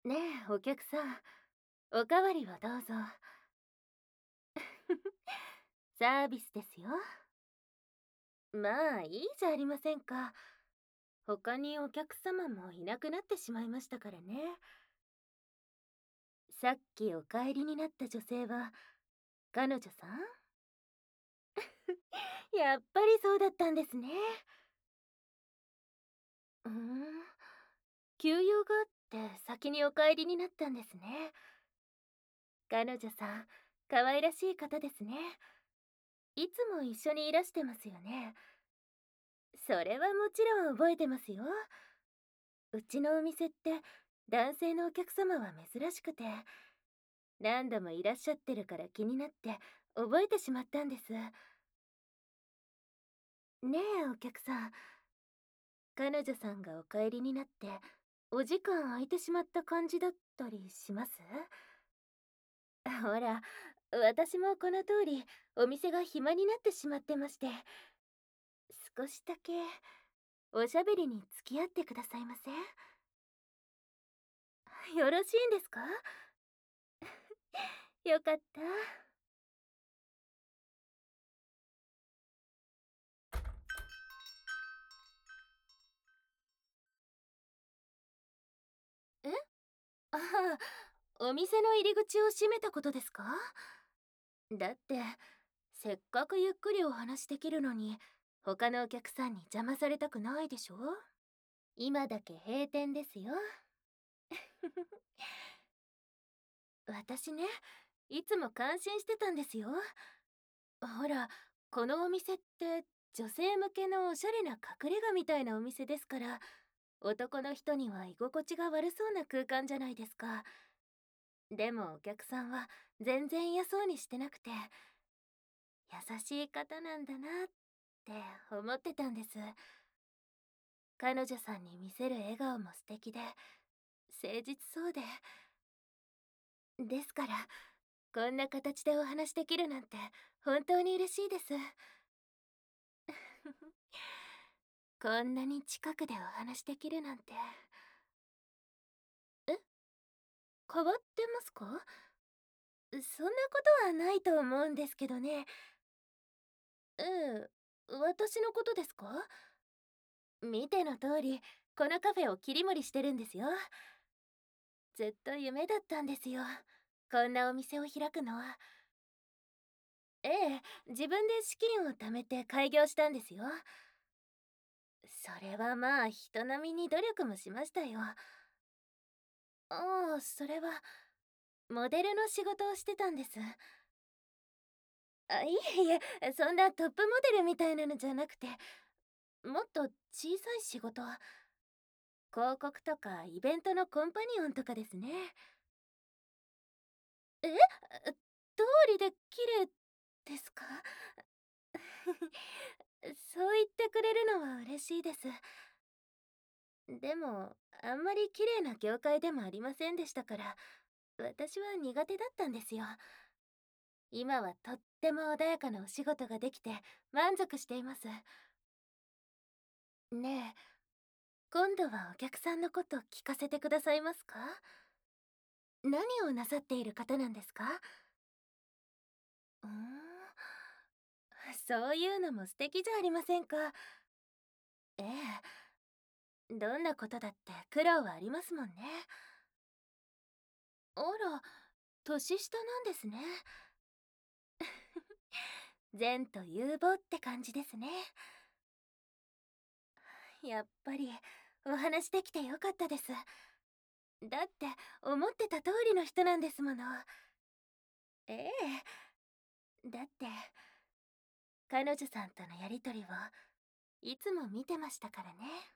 ねえ、お客さん、おかわりはどうぞ。サービスですよ。まあ、いいじゃありませんか。他にお客様もいなくなってしまいましたからね。さっきお帰りになった女性は、彼女さん？やっぱりそうだったんですね。うーん。休養があって先にお帰りになったんですね。彼女さん、可愛らしい方ですね。いつも一緒にいらしてますよね。それはもちろん覚えてますよ。うちのお店って男性のお客様は珍しくて、何度もいらっしゃってるから気になって覚えてしまったんです。ねえ、お客さん。彼女さんがお帰りになってお時間空いてしまった感じだったりします？ほら、私もこの通りお店が暇になってしまってまして、少しだけおしゃべりに付き合ってくださいません？よろしいんですか？よかった。え、ああ、お店の入り口を閉めたことですか？だって、せっかくゆっくりお話できるのに、他のお客さんに邪魔されたくないでしょ？今だけ閉店ですよ。私ね、いつも感心してたんですよ。ほら、このお店って女性向けのおしゃれな隠れ家みたいなお店ですから、男の人には居心地が悪そうな空間じゃないですか。でもお客さんは全然嫌そうにしてなくて、優しい方なんだなって思ってたんです。彼女さんに見せる笑顔も素敵で、誠実そうで。ですから、こんな形でお話できるなんて本当に嬉しいです。こんなに近くでお話できるなんて。え、変わってますか？そんなことはないと思うんですけどね。ええ、私のことですか？見ての通り、このカフェを切り盛りしてるんですよ。ずっと夢だったんですよ。こんなお店を開くのは。ええ、自分で資金を貯めて開業したんですよ。それはまあ人並みに努力もしましたよ。ああ、それはモデルの仕事をしてたんです。あ、いえいえ、そんなトップモデルみたいなのじゃなくて、もっと小さい仕事。広告とかイベントのコンパニオンとかですね。え、通りで綺麗ですか？そう言ってくれるのは嬉しいです。でも、あんまり綺麗な業界でもありませんでしたから、私は苦手だったんですよ。今はとっても穏やかなお仕事ができて満足しています。ねえ、今度はお客さんのこと聞かせてくださいますか？何をなさっている方なんですか？うーん、そういうのも素敵じゃありませんか。ええ、どんなことだって苦労はありますもんね。あら、年下なんですね。善と有望って感じですね。やっぱりお話できてよかったです。だって思ってた通りの人なんですもの。ええ、だって彼女さんとのやりとりをいつも見てましたからね。